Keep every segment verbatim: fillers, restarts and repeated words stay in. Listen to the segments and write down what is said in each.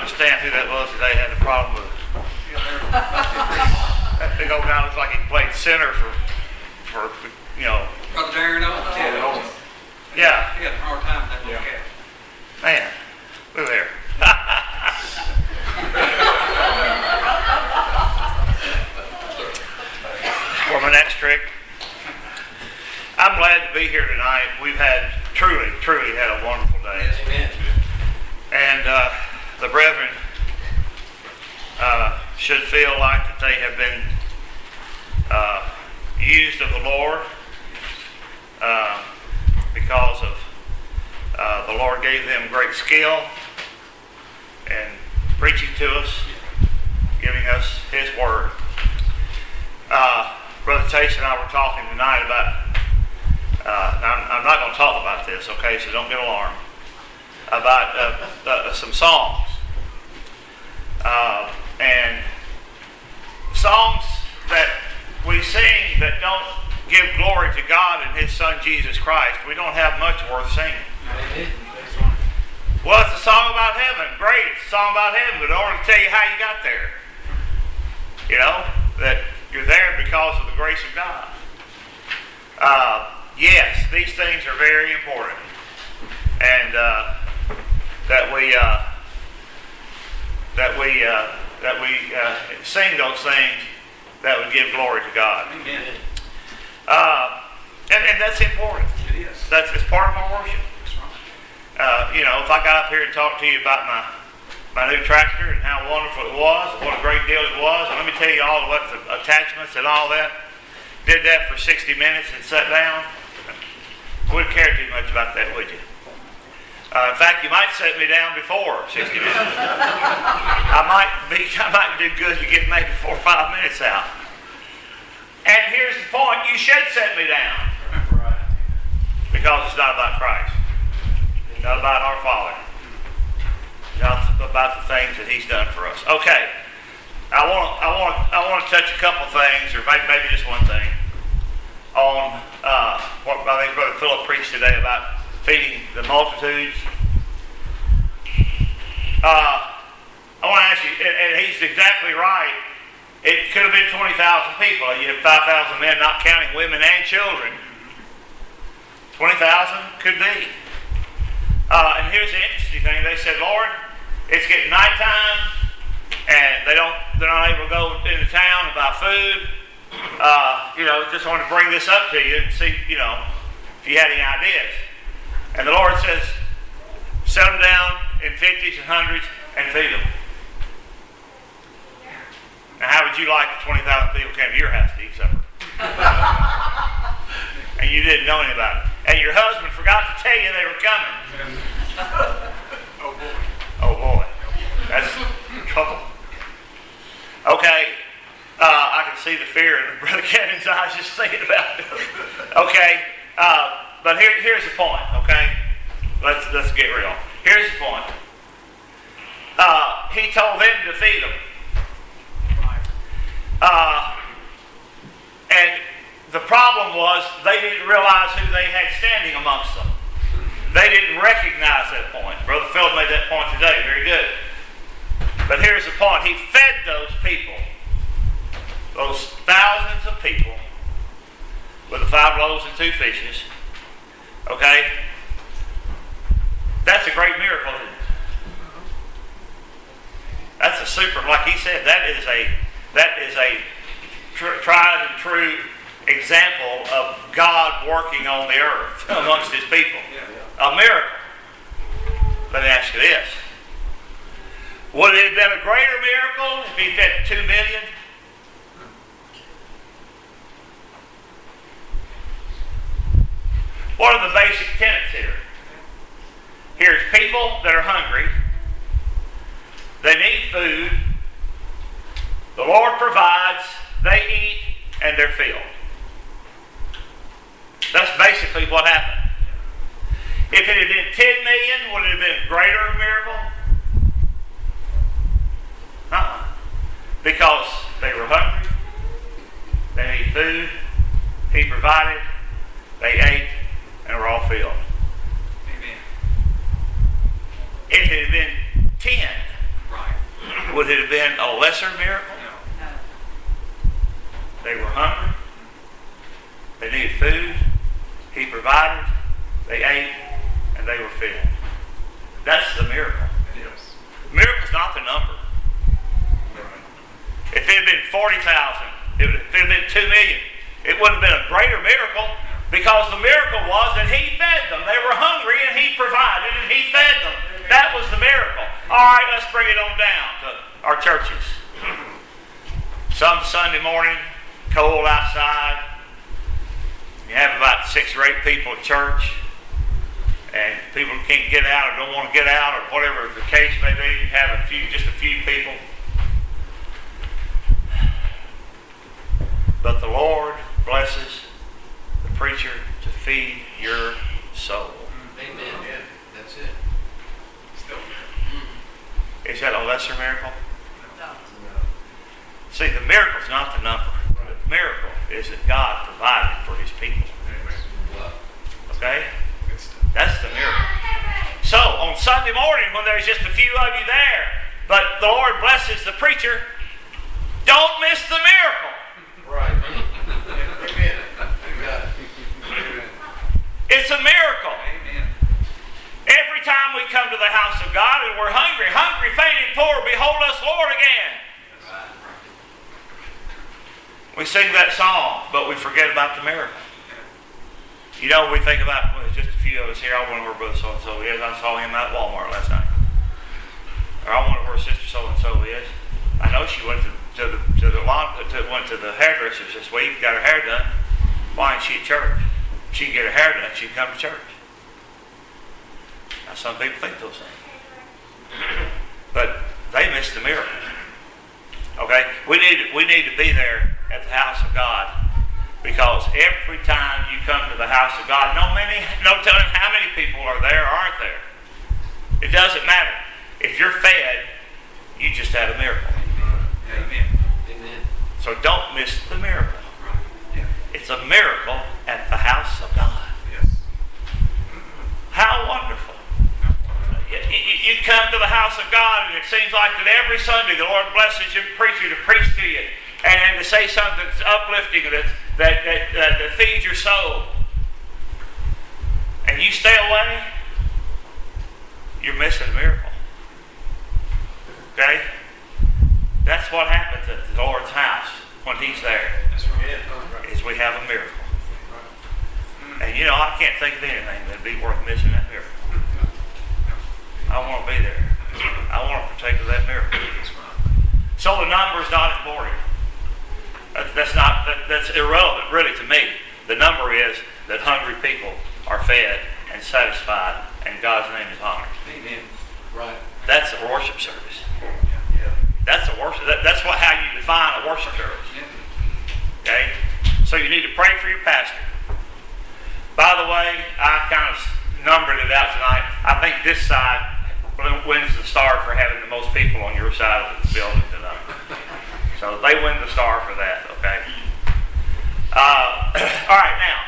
understand who that was today had a problem with that big old guy. Looks like he played center for, for you know. Brother Darren Owens? Yeah. Owens. Yeah. He had a hard time with that little cat. Man, look there. For my next trick, I'm glad to be here tonight. We've had truly, truly had a wonderful day. Amen. And uh, the brethren uh, should feel like that they have been uh, used of the Lord uh, because of uh, the Lord gave them great skill in preaching to us, giving us His Word. Uh, Brother Chase and I were talking tonight about, uh, I'm, I'm not going to talk about this, okay, so don't get alarmed, about uh, uh, some songs. Uh, and songs that we sing that don't give glory to God and His Son Jesus Christ, we don't have much worth singing. Well, it's a song about heaven. Great, it's a song about heaven, but in order to tell you how you got there, you know, that you're there because of the grace of God. Uh, yes, these things are very important. And uh, that we uh, that we uh, that we uh, sing those things that would give glory to God. Amen. Uh, and, and that's important. It is. That's it's part of our worship. That's right. Uh, you know, if I got up here and talked to you about my my new tractor and how wonderful it was, what a great deal it was, and let me tell you all what the attachments and all that, did that for sixty minutes and sat down, wouldn't care too much about that, would you? Uh, in fact, you might set me down before sixty minutes. I might be, I might do good to get maybe four or five minutes out. And here's the point: you should set me down, because it's not about Christ, it's not about our Father, it's not about the things that He's done for us. Okay, I want, I want, I want to touch a couple things, or maybe, maybe just one thing, on uh, what I think Brother Philip preached today about feeding the multitudes. Uh, I want to ask you, and, and he's exactly right. It could have been twenty thousand people. You have five thousand men, not counting women and children. twenty thousand could be. Uh, and here's the interesting thing. They said, Lord, it's getting nighttime, and they don't, they're not able to go into town and buy food. Uh, you know, just wanted to bring this up to you and see, you know, if you had any ideas. And the Lord says, set them down in fifties and hundreds and feed them. Now, how would you like if twenty thousand people came to your house to eat supper? And you didn't know anything about it. And your husband forgot to tell you they were coming. Oh boy. Oh boy. That's trouble. Okay. Uh, I can see the fear in Brother Kevin's eyes just thinking about it. Okay. Uh, but here, here's the point, okay? Let's, let's get real. Here's the point. Uh, he told them to feed them. Uh, and the problem was they didn't realize who they had standing amongst them. They didn't recognize that point. Brother Philip made that point today. Very good. But here's the point. He fed those people, those thousands of people, with the five loaves and two fishes. Okay? That's a great miracle, isn't it? That's a super, like he said, that is a that is a tr- tried and true example of God working on the earth amongst His people. A miracle. Let me ask you this. Would it have been a greater miracle if He fed two million? What are the basic tenets here? Here's people that are hungry. They need food. The Lord provides. They eat, and they're filled. That's basically what happened. If it had been ten million, would it have been a greater miracle? Uh-uh. Because they were hungry. They needed food. He provided. They ate, and were all filled. Amen. If it had been ten, Right. would it have been a lesser miracle? No. They were hungry. They needed food. He provided. They ate, and they were filled. That's the miracle. Yes. Miracle's not the number. If it had been forty thousand, if it had been two million, it wouldn't have been a greater miracle, because the miracle was that He fed them. They were hungry and He provided and He fed them. That was the miracle. All right, let's bring it on down to our churches. Some Sunday morning, cold outside. You have about six or eight people at church, and people can't get out or don't want to get out, or whatever the case may be. You have a few, just a few people. But the Lord blesses the preacher to feed your soul. Amen. Yeah, that's it. Still. Is that a lesser miracle? No. See, the miracle is not the number. The miracle is that God provided for His people. Okay? Good stuff. That's the miracle. So, on Sunday morning, when there's just a few of you there, but the Lord blesses the preacher, don't miss the miracle. Right. Amen. Amen. It's a miracle. Amen. Every time we come to the house of God and we're hungry, hungry, faint, and poor, behold us, Lord, again. We sing that song, but we forget about the miracle. You know, we think about, well, there's just a few of us here. I wonder where brother so-and-so is. I saw him out at Walmart last night. Or I wonder where sister so-and-so is. I know she went to, to the to the lawn, to, went to the hairdressers this week, got her hair done. Why ain't she at church? She can get her hair done, she can come to church. Now, some people think those things. But they miss the miracle. Okay? We need, we need to be there at the house of God, because every time you come to the house of God, no many, no telling how many people are there or aren't there. It doesn't matter. If you're fed, you just had a miracle. Amen. Amen. So don't miss the miracle. Yeah. It's a miracle at the house of God. Yes. How wonderful. You, you, you come to the house of God, and it seems like that every Sunday the Lord blesses your preacher to preach to you, and, and to say something that's uplifting, that's, that, that, that, that feeds your soul. And you stay away, you're missing a miracle. Okay? That's what happens at the Lord's house when He's there, That's right. is we have a miracle. And you know, I can't think of anything that'd be worth missing that miracle. I want to be there. I want to partake of that miracle. So the number's not important. That, that's not that, that's irrelevant really to me. The number is that hungry people are fed and satisfied, and God's name is honored. Amen. Right. That's a worship service. Yeah. That's a worship. That, that's what how you define a worship service. Okay. So you need to pray for your pastor. By the way, I kind of numbered it out tonight. I think this side wins the star for having the most people on your side of the building tonight. So they win the star for that, okay? Uh, all right, now,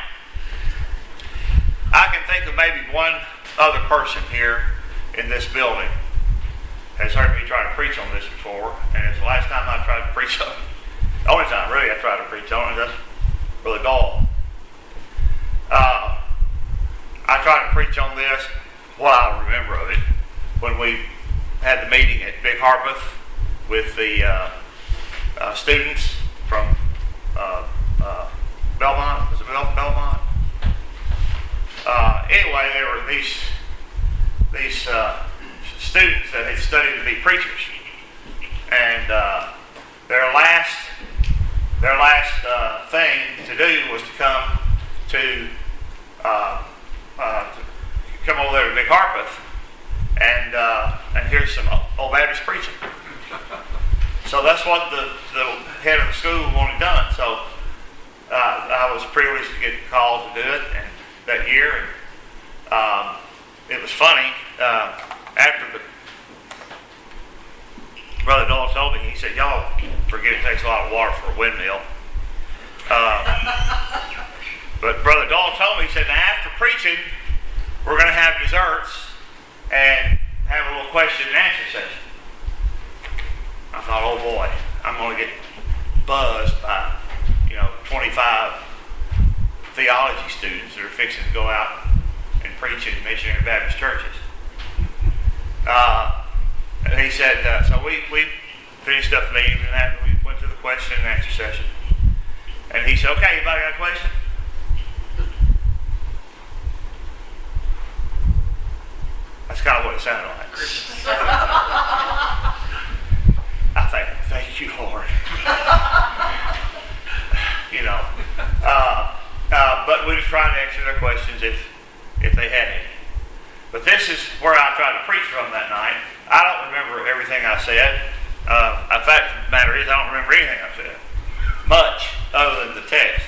I can think of maybe one other person here in this building has heard me try to preach on this before, and it's the last time I tried to preach on it. The only time, really, I tried to preach on it, that's Brother Dahl. Uh, I tried to preach on this, what I remember of it, when we had the meeting at Big Harpeth with the uh, uh, students from uh, uh, Belmont. Was it Bel- Belmont? Uh, anyway, there were these these uh, students that had studied to be preachers, and uh, their last their last uh, thing to do was to come to, uh, uh, to come over there to Big Harpeth and uh, and hear some old Baptist preaching. So that's what the, the head of the school wanted done. So uh, I was privileged to get called to do it and that year. And um, it was funny. Uh, after the Brother Dole told me, he said, "Y'all forget it takes a lot of water for a windmill." Uh, but Brother Dole told me, he said, "Now after preaching, we're going to have desserts and have a little question and answer session." twenty-five theology students that are fixing to go out and preach in missionary Baptist churches. Uh, and he said, uh, so we, we finished up the meeting and that, we went to the question and answer session. And he said, okay, anybody got a question? That's kind of what it sounded like. I think, thank you, Lord. You know, uh, uh, but we were trying to answer their questions if if they had any. But this is where I tried to preach from that night. I don't remember everything I said. Uh, the fact of the matter is, I don't remember anything I said, much other than the text.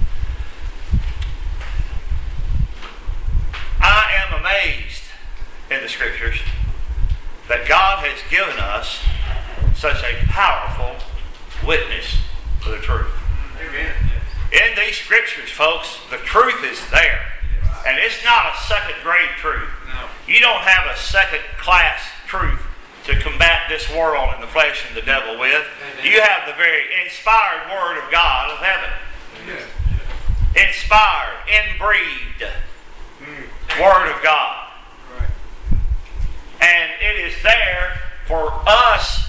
I am amazed in the Scriptures that God has given us such a powerful witness for the truth. Amen. In these Scriptures, folks, the truth is there. And it's not a second grade truth. No. You don't have a second class truth to combat this world and the flesh and the devil with. Amen. You have the very inspired Word of God of heaven. Yeah. Inspired, inbreathed Mm. Word of God. Right. And it is there for us.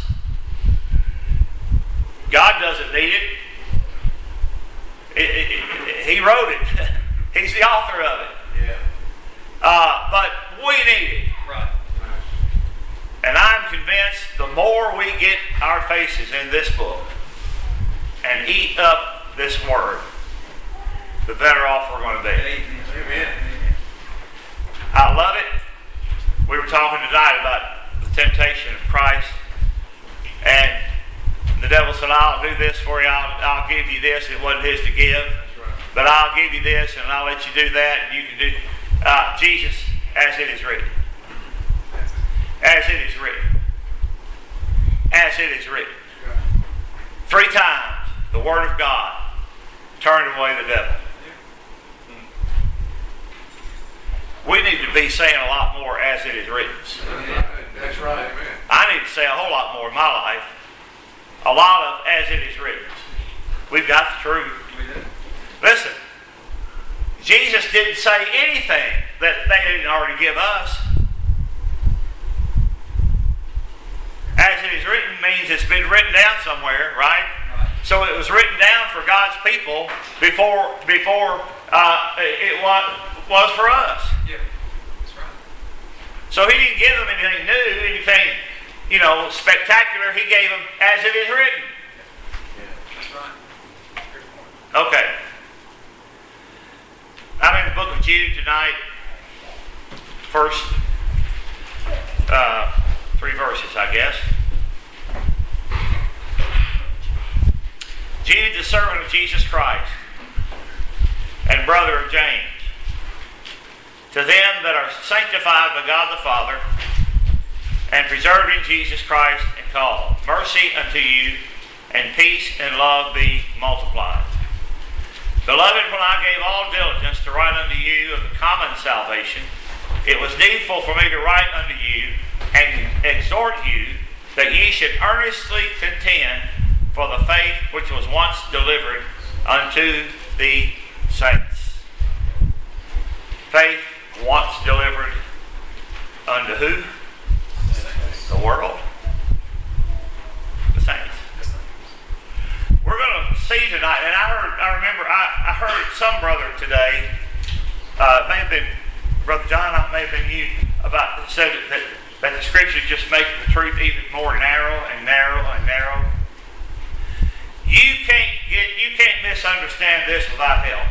God doesn't need it. It, it, it. He wrote it. He's the author of it. Yeah. Uh, but we need it. Right. And I'm convinced the more we get our faces in this book and eat up this Word, the better off we're going to be. Amen. Amen. I love it. We were talking tonight about the temptation of Christ, and the devil said, I'll do this for you, I'll, I'll give you this. It wasn't his to give, That's right. but I'll give you this and I'll let you do that, and you can do uh, Jesus, as it is written. As it is written. As it is written. Right. Three times the Word of God turned away the devil. We need to be saying a lot more as it is written. Amen. That's right. Amen. I need to say a whole lot more in my life. A lot of as it is written. We've got the truth. We did. Listen, Jesus didn't say anything that they didn't already give us. As it is written means it's been written down somewhere, right? Right. So it was written down for God's people before before uh, it was, was for us. Yeah. That's right. So he didn't give them anything new, anything, you know, spectacular. He gave them as it is written. That's right. Good point. Okay. I'm in the book of Jude tonight. First uh, three verses, I guess. Jude, the servant of Jesus Christ, and brother of James, to them that are sanctified by God the Father, and preserved in Jesus Christ, and called, mercy unto you, and peace and love be multiplied. Beloved, when I gave all diligence to write unto you of the common salvation, it was needful for me to write unto you and exhort you that ye should earnestly contend for the faith which was once delivered unto the saints. Faith once delivered unto who? The world. The saints. We're going to see tonight, and I heard, I remember, I, I heard some brother today, uh, it may have been Brother John, it may have been you, about said that, that the Scriptures just make the truth even more narrow and narrow and narrow. You can't get, you can't misunderstand this without help.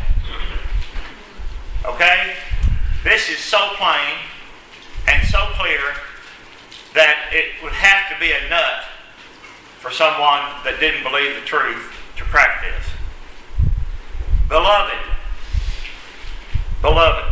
Okay? This is so plain and so clear that it would have to be a nut for someone that didn't believe the truth to crack this. Beloved, beloved,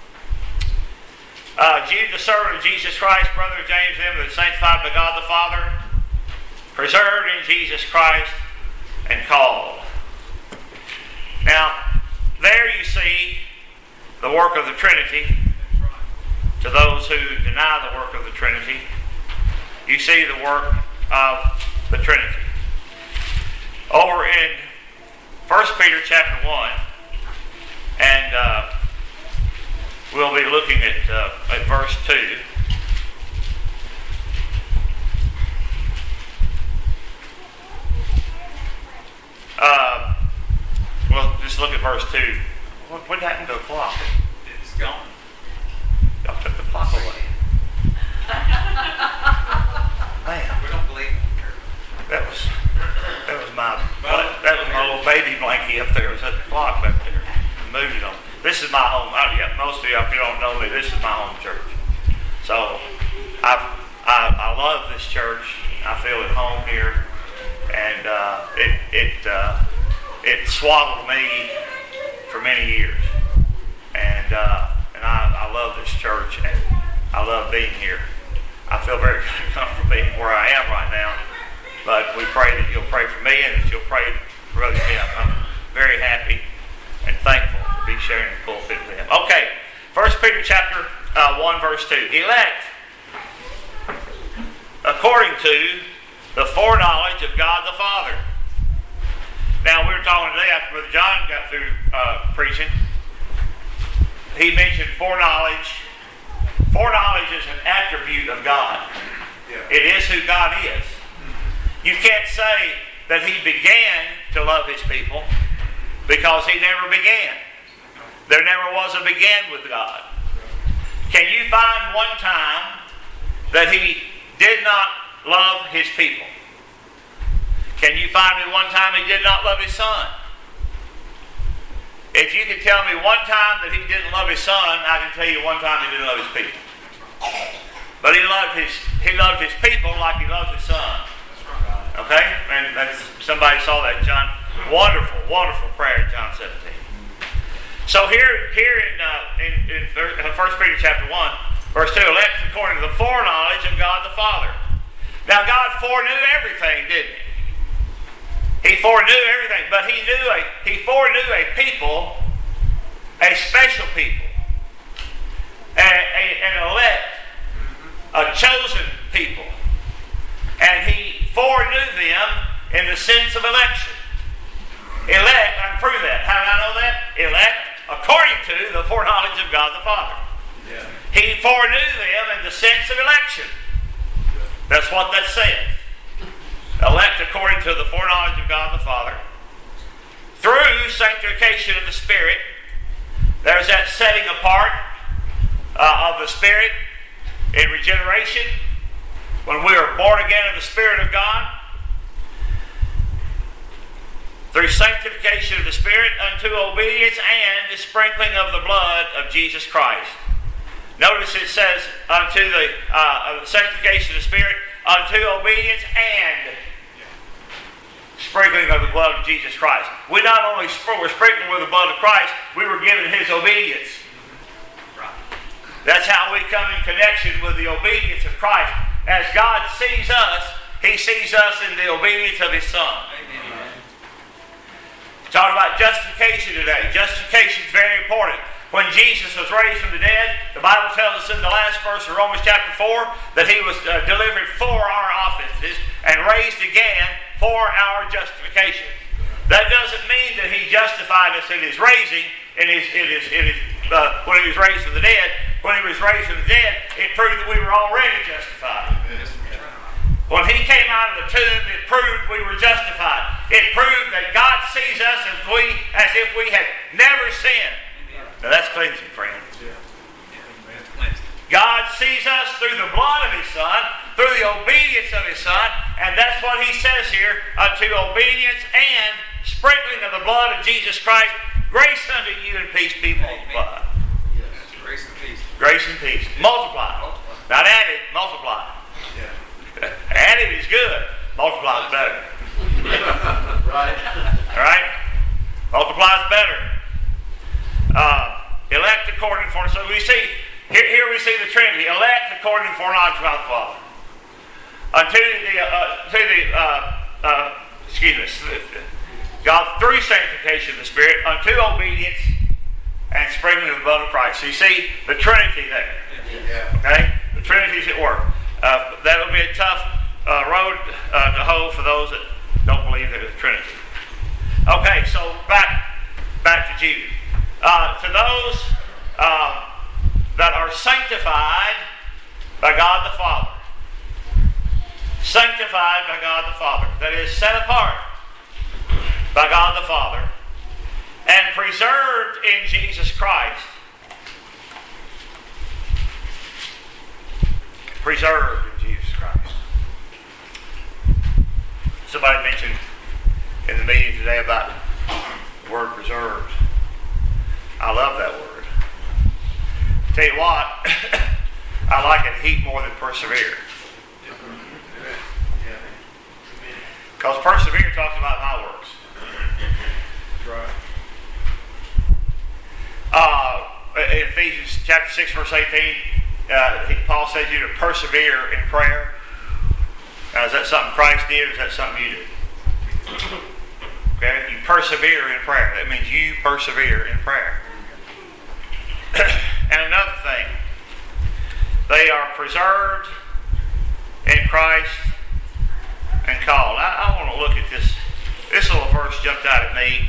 uh, Jude, the servant of Jesus Christ, brother of James, them that are sanctified by God the Father, preserved in Jesus Christ, and called. Now, there you see the work of the Trinity. To those who deny the work of the Trinity, you see the work of the Trinity. Over in First Peter chapter one, and uh, we'll be looking at, uh, at verse two. Uh, well, just look at verse two. What, what happened to the clock? It's gone. Y'all took the clock away. Man, We don't believe in that was that was my that was my little baby blankie up there. It was at the clock back there. I moved it on. This is my home. I, yeah, most of you, if you don't know me, this is my home church. So I've, I I love this church. I feel at home here, and uh, it it uh, it swaddled me for many years, and uh, and I, I love this church, and I love being here. I feel very comfortable being where I am right now, but we pray that you'll pray for me and that you'll pray for Brother Tim. I'm very happy and thankful to be sharing the pulpit with him. Okay, First Peter chapter uh, one, verse two. Elect according to the foreknowledge of God the Father. Now, we were talking today after Brother John got through uh, preaching. He mentioned foreknowledge. Foreknowledge is an attribute of God. Yeah. It is who God is. You can't say that He began to love His people because He never began. There never was a begin with God. Can you find one time that He did not love His people? Can you find me one time He did not love His Son? If you can tell me one time that He didn't love His Son, I can tell you one time He didn't love His people. But He loved His He loved His people like He loved His Son. Okay? And that's, somebody saw that, John. Wonderful, wonderful prayer in John seventeen. So here, here in, uh, in, in First Peter chapter one, verse two, elect according to the foreknowledge of God the Father. Now God foreknew everything, didn't He? He foreknew everything, but He knew a He foreknew a people, a special people, a, a, an elect, a chosen people, and He foreknew them in the sense of election. Elect, I can prove that. How do I know that? Elect according to the foreknowledge of God the Father. Yeah. He foreknew them in the sense of election. That's what that says. Elect according to the foreknowledge of God the Father. Through sanctification of the Spirit, there's that setting apart uh, of the Spirit in regeneration, when we are born again of the Spirit of God. Through sanctification of the Spirit unto obedience and the sprinkling of the blood of Jesus Christ. Notice it says unto the uh, sanctification of the Spirit unto obedience and sprinkling of the blood of Jesus Christ. We not only were sprinkled with the blood of Christ, we were given His obedience. That's how we come in connection with the obedience of Christ. As God sees us, He sees us in the obedience of His Son. Amen. Talking about justification today. Justification is very important. When Jesus was raised from the dead, the Bible tells us in the last verse of Romans chapter four that He was uh, delivered for our offenses and raised again for our justification. That doesn't mean that He justified us in His raising, in His, in His, in His uh, when He was raised from the dead. When He was raised from the dead, it proved that we were already justified. When He came out of the tomb, it proved we were justified. It proved that God sees us as we as if we had never sinned. Now that's cleansing, friends. God sees us through the blood of His Son, through the obedience of His Son, and that's what He says here, unto obedience and sprinkling of the blood of Jesus Christ. Grace unto you and peace be multiplied. Yes. Grace and peace. Grace and peace. Multiply. Not added, multiply. Yeah. Added is good. Multiply is better. Right. Alright? Multiply is better. Uh, elect according to foreknowledge. So we see, here, here we see the Trinity. Elect according to foreknowledge of God the Father. Unto the, uh, to the, uh, uh, excuse me, God through sanctification of the Spirit, unto obedience and sprinkling of the blood of Christ. So you see the Trinity there. Yeah. Okay? The Trinity's at work. Uh, that'll be a tough uh, road uh, to hoe for those that don't believe that it's Trinity. Okay, so back back to Jude. Uh, to those uh, that are sanctified by God the Father. Sanctified by God the Father. That is, set apart by God the Father. And preserved in Jesus Christ. Preserved in Jesus Christ. Somebody mentioned in the meeting today about the word preserved. I love that word. Tell you what, I like it heat more than persevere. Because persevere talks about my works. Right. Uh, in Ephesians chapter six, verse eighteen, uh, Paul says you to persevere in prayer. Now, is that something Christ did, or is that something you did? Okay, you persevere in prayer. That means you persevere in prayer. And another thing, they are preserved in Christ and called. I, I want to look at this. This little verse jumped out at me.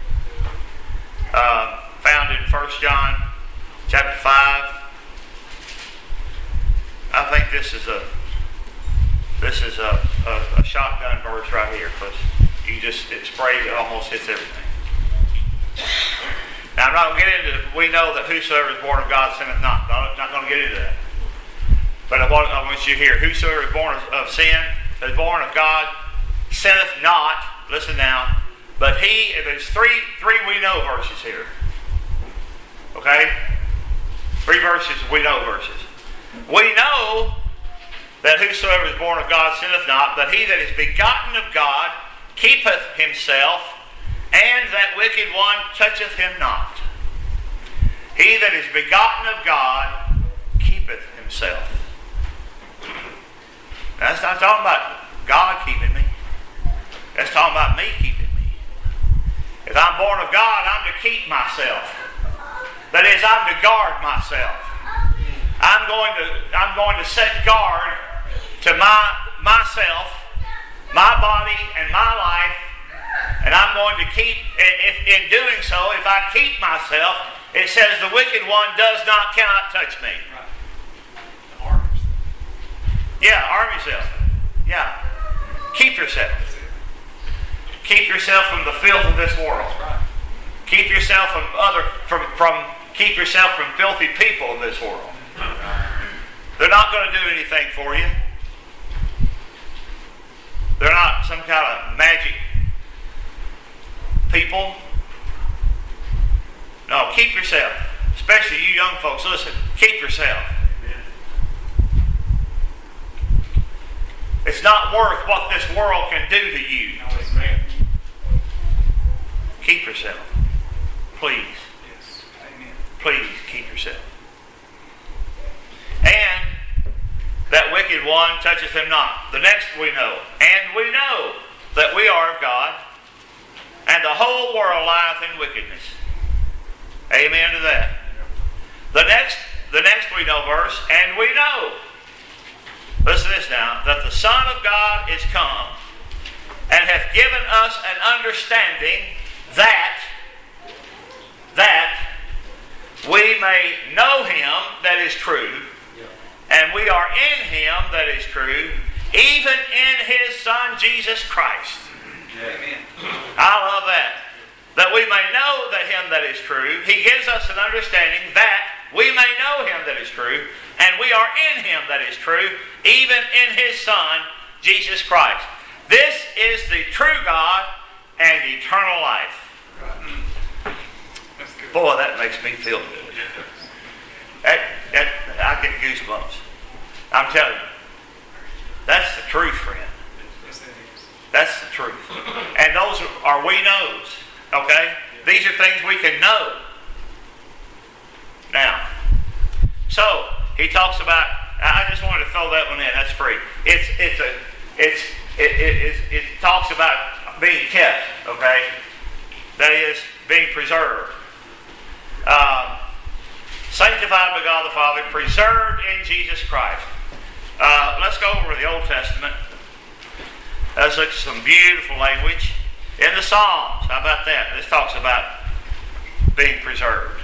Uh, found in First John chapter five. I think this is a this is a, a, a shotgun verse right here, because you just it sprays, it almost hits everything. Now, I'm not going to get into, we know that whosoever is born of God sinneth not. I'm not going to get into that. But I want, I want you to hear, whosoever is born of, of sin, is born of God, sinneth not. Listen now. But he, there's three, three we know verses here. Okay? Three verses, we know verses. We know that whosoever is born of God sinneth not, but he that is begotten of God keepeth himself, and that wicked one toucheth him not. He that is begotten of God keepeth himself. Now, that's not talking about God keeping me. That's talking about me keeping me. If I'm born of God, I'm to keep myself. That is, I'm to guard myself. I'm going to I'm going to set guard to my myself, my body, and my life. And I'm going to keep, if in doing so, if I keep myself, it says the wicked one does not, cannot touch me. Right. Arm yourself. Yeah, arm yourself. Yeah. Keep yourself. Keep yourself from the filth of this world. Right. Keep yourself from other, from, from, keep yourself from filthy people in this world. They're not going to do anything for you. They're not some kind of magic people. No, keep yourself. Especially you young folks, listen, keep yourself. Amen. It's not worth what this world can do to you. Amen. Keep yourself. Please. Yes. Amen. Please keep yourself. And that wicked one toucheth him not. The next we know. And we know that we are of God, and the whole world lieth in wickedness. Amen to that. The next, the next we know verse, and we know. Listen to this now, that the Son of God is come, and hath given us an understanding that, that we may know him that is true, and we are in him that is true, even in his Son Jesus Christ. Amen. I love that. That we may know that him that is true. He gives us an understanding that we may know him that is true, and we are in him that is true, even in his Son, Jesus Christ. This is the true God and eternal life. That's good. Boy, that makes me feel good. That, that, I get goosebumps. I'm telling you. That's the truth, friend. Yes, it is. That's the truth. And those are we knows. Okay? These are things we can know. Now, so he talks about, I just wanted to throw that one in, that's free. It's it's a it's it it, it, it talks about being kept, okay? That is being preserved. Um, sanctified by God the Father, preserved in Jesus Christ. Uh, let's go over the Old Testament. Let's look at some beautiful language. In the Psalms, how about that? This talks about being preserved.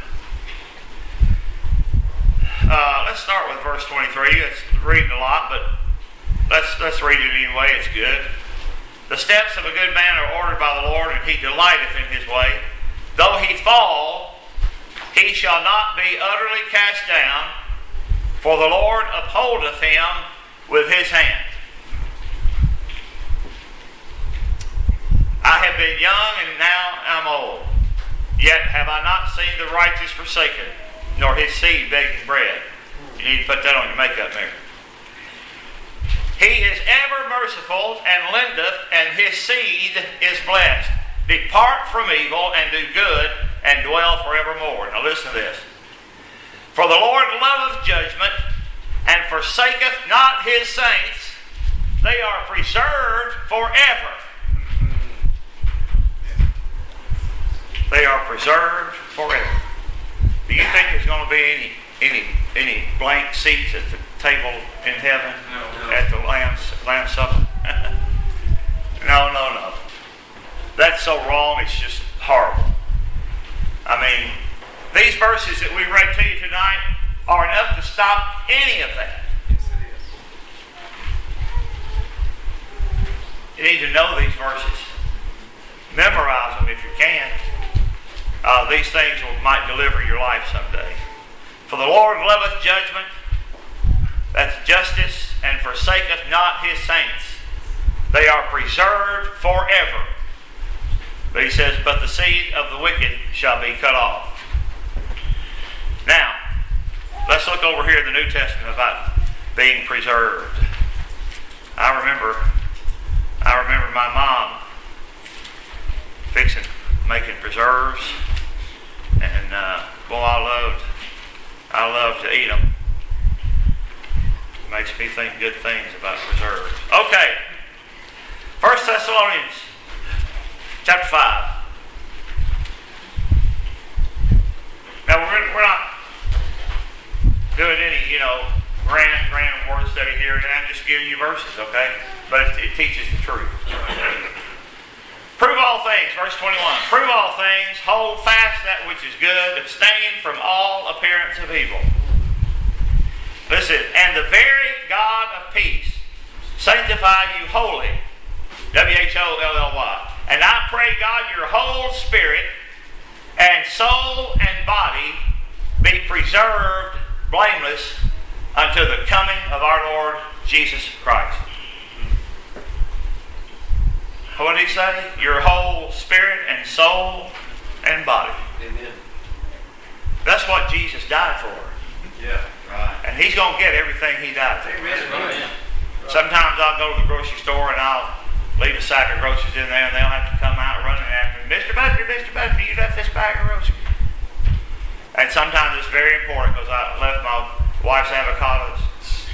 Uh, let's start with verse twenty-three. It's reading a lot, but let's let's read it anyway. It's good. The steps of a good man are ordered by the Lord, and he delighteth in his way. Though he fall, he shall not be utterly cast down, for the Lord upholdeth him with his hand. I have been young, and now I'm old. Yet have I not seen the righteous forsaken, nor his seed begging bread. You need to put that on your makeup mirror. He is ever merciful and lendeth, and his seed is blessed. Depart from evil and do good, and dwell forevermore. Now listen to this. For the Lord loveth judgment, and forsaketh not his saints. They are preserved forever. They are preserved forever. Do you think there's going to be any any any blank seats at the table in heaven No, no. at the Lamb's, Lamb's Supper? No, no, no. That's so wrong, it's just horrible. I mean, these verses that we read to you tonight are enough to stop any of that. Yes, it is. You need to know these verses. Memorize them if you can. Uh, these things will, might deliver your life someday. For the Lord loveth judgment, that's justice, and forsaketh not his saints. They are preserved forever. But he says, but the seed of the wicked shall be cut off. Now, let's look over here in the New Testament about being preserved. I remember, I remember my mom fixing, making preserves, and uh, boy, I loved, I loved to eat them. Makes me think good things about preserves. Okay, First Thessalonians chapter five. Now we're we're not doing any, you know, grand grand word study here, and I'm just giving you verses, okay? But it, it teaches the truth. Prove all things, verse twenty-one. Prove all things, hold fast that which is good, abstain from all appearance of evil. Listen, and the very God of peace sanctify you wholly, W H O L L Y. And I pray, God, your whole spirit and soul and body be preserved blameless unto the coming of our Lord Jesus Christ. What did he say? Your whole spirit and soul and body. Amen. That's what Jesus died for. Yeah, right. And he's going to get everything he died for. Amen. Right. Sometimes I'll go to the grocery store and I'll leave a sack of groceries in there and they'll have to come out running after me. Mister Buster, Mister Buster, you left this bag of groceries. And sometimes it's very important because I left my wife's avocados.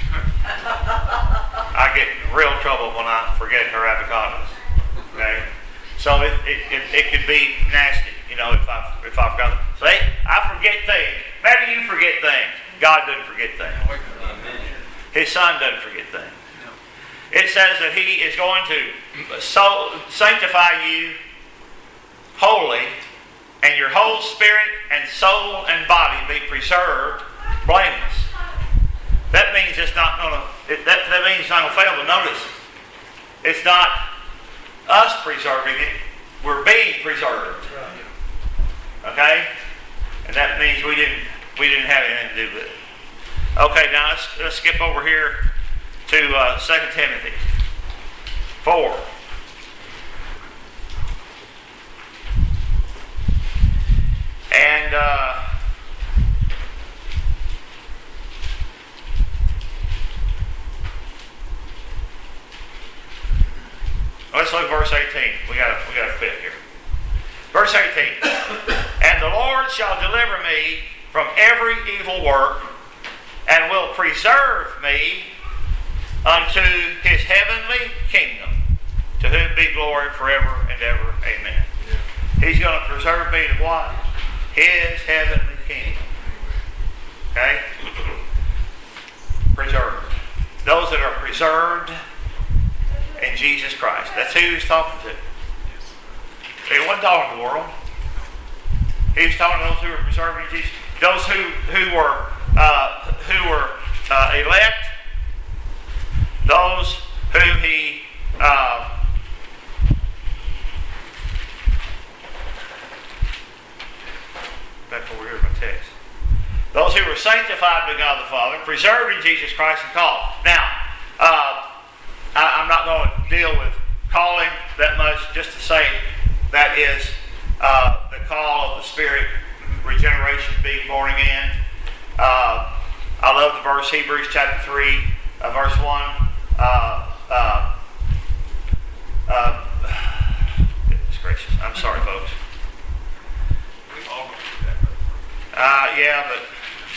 I get in real trouble when I forget her avocados. Okay? So it, it, it, it could be nasty, you know, if I if I forgot. See, I forget things. Maybe you forget things. God doesn't forget things. His Son doesn't forget things. It says that he is going to so sanctify you wholly, and your whole spirit and soul and body be preserved blameless. That means it's not going to. It, that, that means it's not going to fail. But notice, it's not us preserving it. We're being preserved. Okay, and that means we didn't we didn't have anything to do with it. Okay, now let's let's skip over here to uh, Second Timothy four. And uh, let's look at verse eighteen. We got we got a fit here. Verse eighteen. And the Lord shall deliver me from every evil work, and will preserve me unto his heavenly kingdom, to whom be glory forever and ever. Amen. Yeah. He's going to preserve me to what? His heavenly kingdom. Okay? Preserved. Those that are preserved in Jesus Christ. That's who he's talking to. He wasn't talking to the world. He was talking to those who were preserving Jesus, those who who were uh, who were uh, elect, those who he uh, back over here in my text. Those who were sanctified by God the Father, preserved in Jesus Christ, and called. Now, uh, I, I'm not going to deal with calling that much, just to say that is uh, the call of the Spirit, regeneration, being born again. Uh, I love the verse, Hebrews chapter three, uh, verse one. Uh, uh, uh, goodness gracious. I'm sorry, folks. We all do that. Uh, yeah, but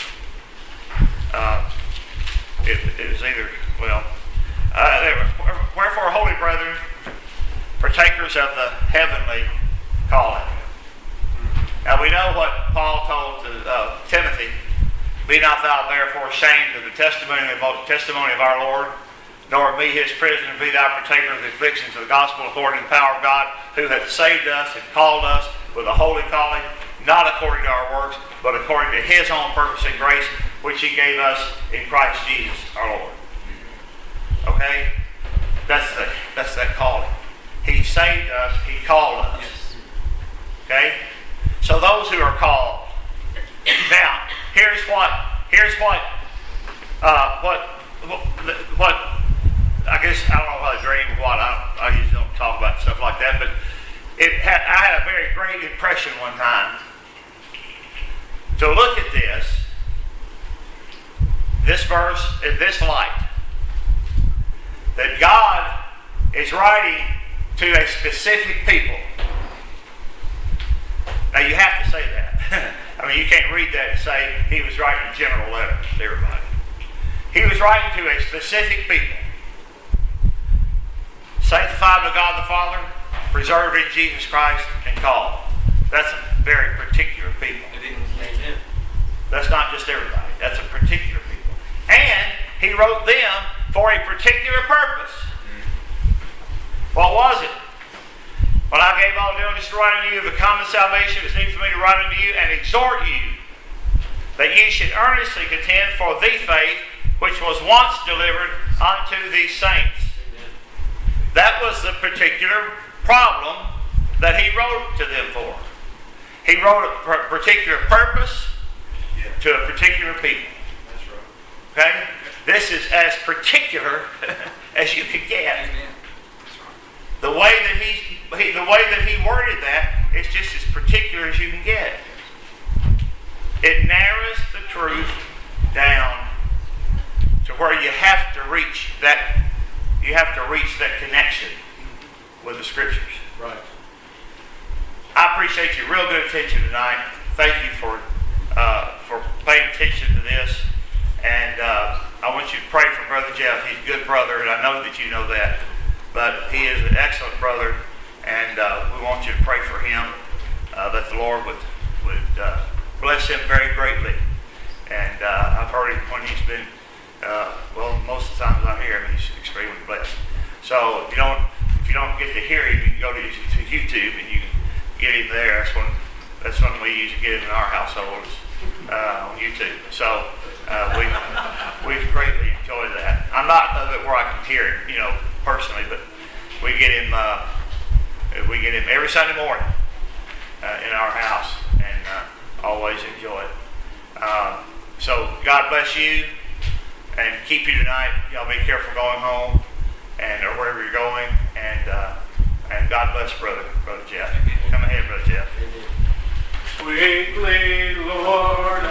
uh, it, it was either, well, uh, there, wherefore, holy brethren, partakers of the heavenly calling. Now we know what Paul told to, uh, Timothy, be not thou therefore ashamed of the testimony of, testimony of our Lord, nor of me his prisoner, be thou partaker of the afflictions of the gospel according to the power of God, who hath saved us and called us with a holy calling, not according to our works, but according to his own purpose and grace, which he gave us in Christ Jesus our Lord. Okay? That's the that's that calling. He saved us, he called us. Okay? So those who are called. Now, here's what here's what uh, what what I guess I don't know how to dream or what I, I usually don't talk about stuff like that, but it had, I had a very great impression one time to look at this, this verse in this light, that God is writing to a specific people. Now you have to say that. I mean, you can't read that and say he was writing a general letter to everybody. He was writing to a specific people. Sanctified by God the Father, preserved in Jesus Christ, and called. That's a very particular people. Amen. That's not just everybody. That's a particular people. And he wrote them for a particular purpose. What was it? When I gave all diligence to write unto you of the common salvation, it is needful for me to write unto you and exhort you that ye should earnestly contend for the faith which was once delivered unto the saints. That was the particular problem that he wrote to them for. He wrote a particular purpose to a particular people. That's right. Okay? This is as particular as you could get. Amen. The way that he, he, the way that he worded that is just as particular as you can get. It narrows the truth down to where you have to reach that. You have to reach that connection with the Scriptures. Right. I appreciate your real good attention tonight. Thank you for uh, for paying attention to this, and uh, I want you to pray for Brother Jeff. He's a good brother, and I know that you know that. But he is an excellent brother, and uh, we want you to pray for him, uh, that the Lord would would uh, bless him very greatly. And uh, I've heard him when he's been, uh, well, most of the times I hear him, he's extremely blessed. So if you don't, if you don't get to hear him, you can go to, to YouTube and you can get him there. That's when that's when we usually get him in our household, uh, on YouTube. So uh, we we greatly enjoy that. I'm not of it where I can hear him, you know, personally, but we get him uh, we get him every Sunday morning uh, in our house, and uh, always enjoy it. Uh, so God bless you and keep you tonight. Y'all be careful going home and or wherever you're going, and uh, and God bless brother brother Jeff. Come ahead, brother Jeff. Sweetly, Lord.